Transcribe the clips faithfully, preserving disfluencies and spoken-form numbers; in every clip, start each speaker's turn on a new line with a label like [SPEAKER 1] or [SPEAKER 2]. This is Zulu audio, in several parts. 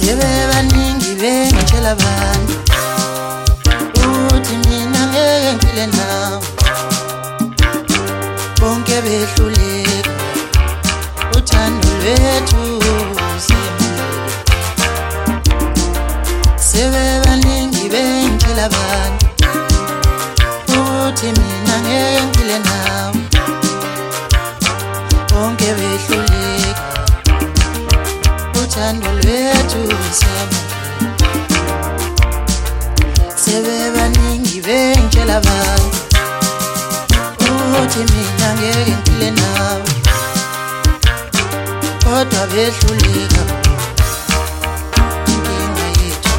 [SPEAKER 1] sebebaningi bengitshela abantu uthi mina ngeke ngiphile nawe, bonke behluleka uthando lwethu siyamukela. Sebebaningi bengitshela abantu uthi mina ngeke ngiphile nawe, bonke behluleka uthando lwethu siyamukela. Sebebaningi bengitshela abantu uthi mina ngeke ngiphile nawe, kodwa behluleka inkinga yethu.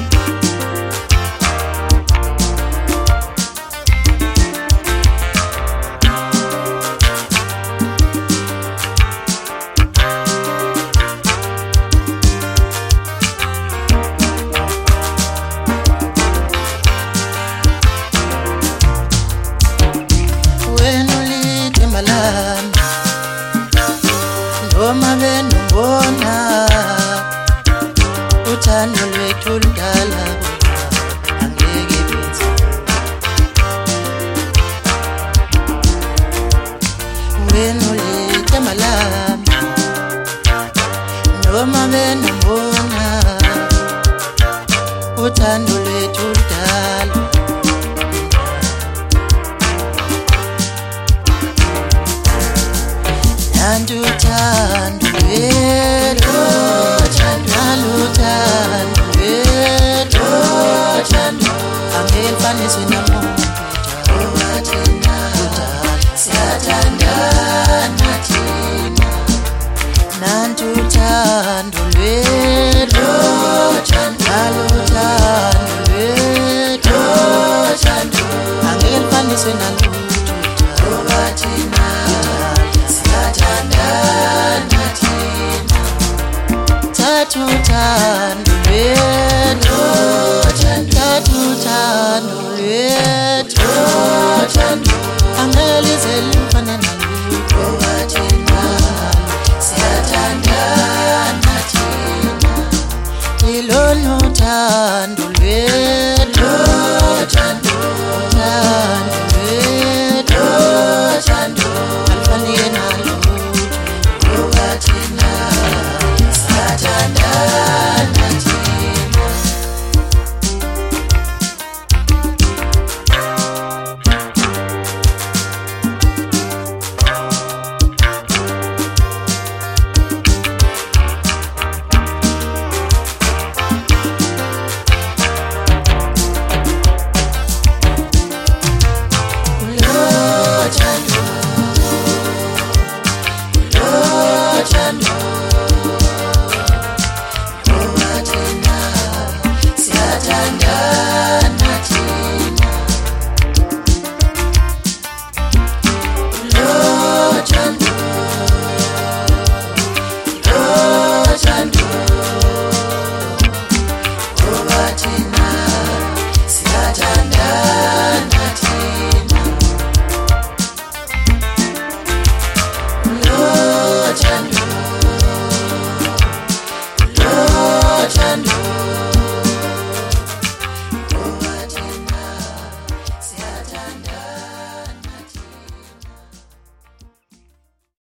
[SPEAKER 1] Wena ulithemba lami noma benongona, uthando lwethu ludala angeke benze. Wena ulithemba lami noma benongona, uthando lwethu ludala. Nandu uthando lwethu, naluthando lwethu, angeke lifaniswe namuntu. Thina siyathandana thina, nandu uthando lwethu, naluthando lwethu, angeke lifaniswe namuntu. Thina siyathandana thina, thatha uthando lwethu, thatha uthando lwethu, angeke lize